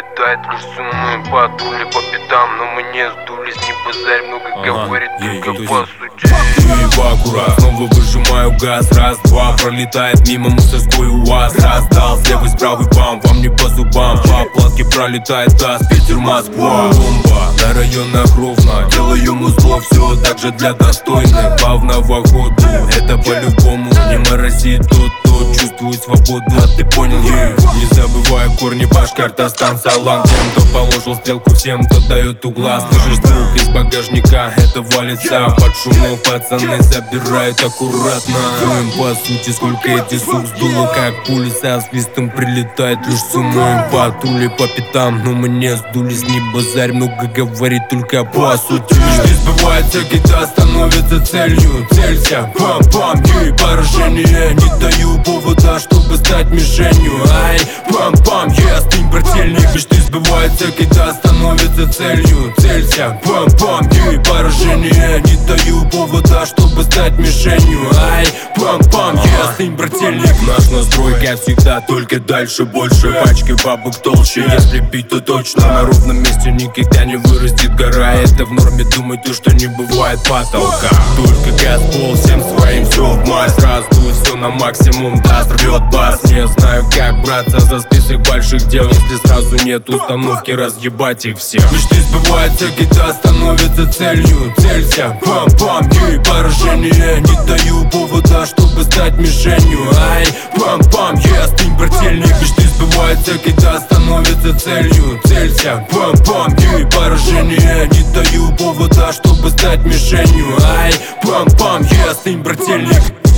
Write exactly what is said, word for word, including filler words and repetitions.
прилетает лишь суммы. Патрули по пятам, но мы не сдулись. Не базарь, много ага, говорит, ей, только по сути. Еб аккурат, снова выжимаю газ. Раз, два, пролетает мимо мусорской УАЗ. Раздал с левой, с правой бам, вам не по зубам. По платке пролетает таз, Питер, Москва. Бомба на районах ровно, делаю музло, все так же для достойных. Плавного ходу, это по-любому. Не морозит тот, кто чувствует свободу. А ты понял, yeah. Не забывай корни, Башкортостан, Салам. Тем, кто положил стрелку, всем, кто дает угла. Слышишь звук из багажника, это валится. Под шумом пацаны забирают аккуратно. Им по сути, сколько эти сук сдуло, как пули со свистом прилетает лишь с умой. Патрули по пятам, но мы не сдулись. Не базарь, много говорит, только по сути. Мечты сбываются, когда становится целью. Целься, пам-пам, и поражение. Не даю повода, чтобы стать мишенью. Ай, пам-пам, я остынь, брательник. Мечты сбываются, когда становится целью. Целься, пам-пам, и поражение. Не даю повода, чтобы стать мишенью. Ай, пам-пам, я остынь, брательник. Наш настрой, как всегда, только дальше больше. Пачки бабок толще, если бить, то точно. На ровном месте никогда не вырастет гора. Это в норме, думай то, что не бывает потолка. Только газ, пол, всем своим все в мазь. Раздует все на максимум, даст, рвет бас. Не знаю, как браться за список больших дел, если сразу нет установки разъебать их всех. Мечты сбываются, когда становится целью. Целься, пам-пам, и поражение. Не даю повода, чтобы стать мишенью. Ай, пам-пам, я остынь, брательник. Мечты сбываются, когда становится целью. Целься, пам-пам, и поражение. Не даю повода, чтобы стать мишенью. Ай, пам-пам, я остынь, брательник.